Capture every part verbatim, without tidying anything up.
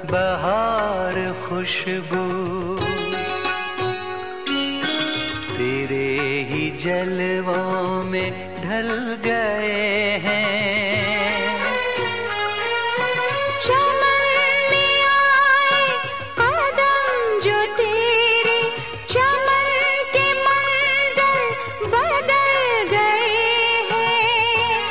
बहार खुशबू, तेरे ही जलवों में ढल गए हैं। चमन में आए कदम जो तेरे, चमन के मंजर बदल गए हैं।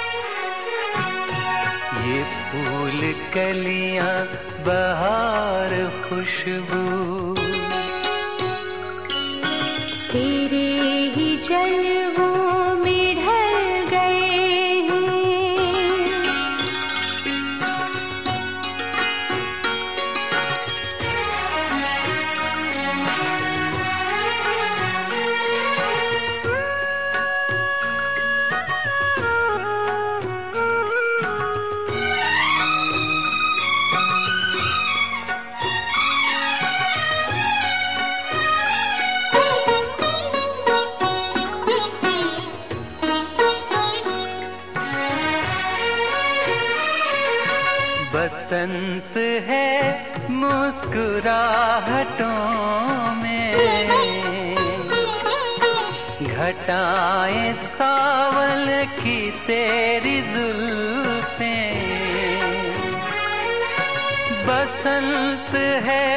ये फूल कलियां बहार खुशबू, तेरे ही जलवों में ढल गए हैं। बसंत है मुस्कुराहटों में, घटाएं सावल की तेरी जुल्फें। बसंत है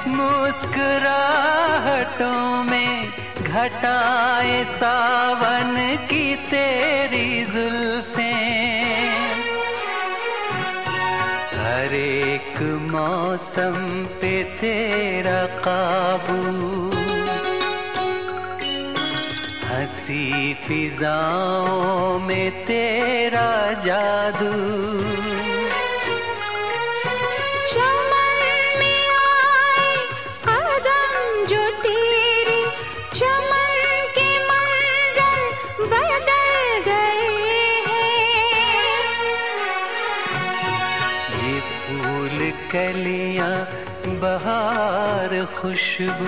मुस्कुराहटों में, घटाएं सावन की तेरी जुल्फें। हर एक मौसम पे तेरा काबू, हंसी फिजाओं में तेरा जादू। चमन में आए कदम जो तेरे, चमन के मंजर बदल गए हैं। ये फूल कलियां बहार खुशबू,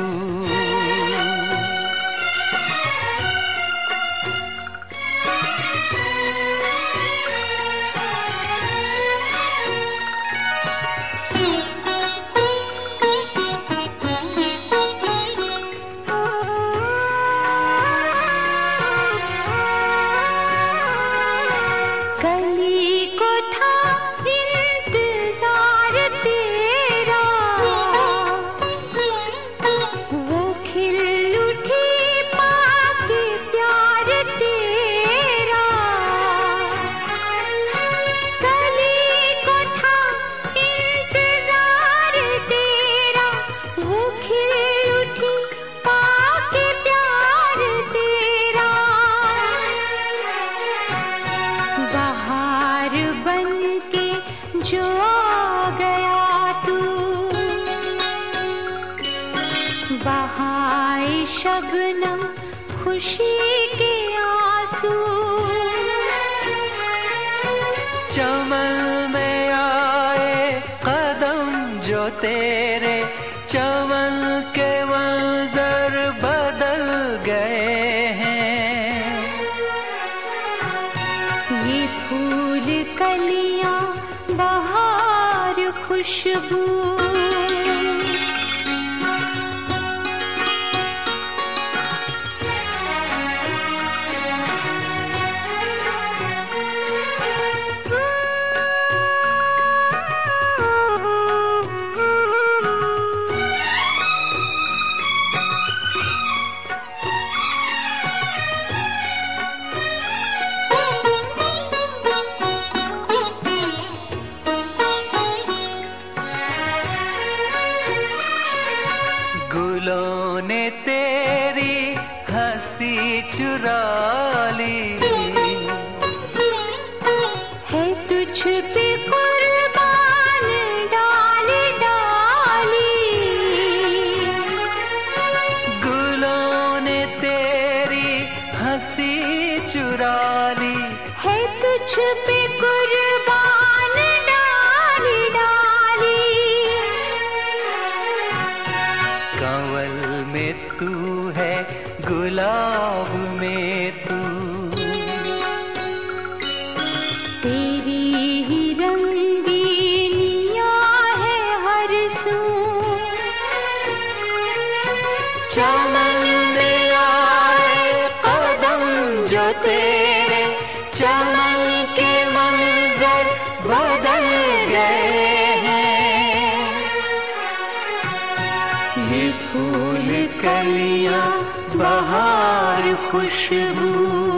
जो आ गया तू, बहाए शबनम खुशी के आंसू। चमन में आए कदम जो तेरे, चमन के मंजर बदल गए हैं। ये फूल कलियां बहार खुशबू, गुलों ने तेरी हंसी चुरा ली, है तुझ पे कुर्बान डाल डाली। गुलों ने तेरी हंसी चुरा ली, है तुझ पे कुर्बान डाल डाली। कंवल में तू है गुलाब में तू, तेरी ही रंगीनियां है हर चमन के मंजर बदल गए हैं। ये फूल कलियां बहार खुशबू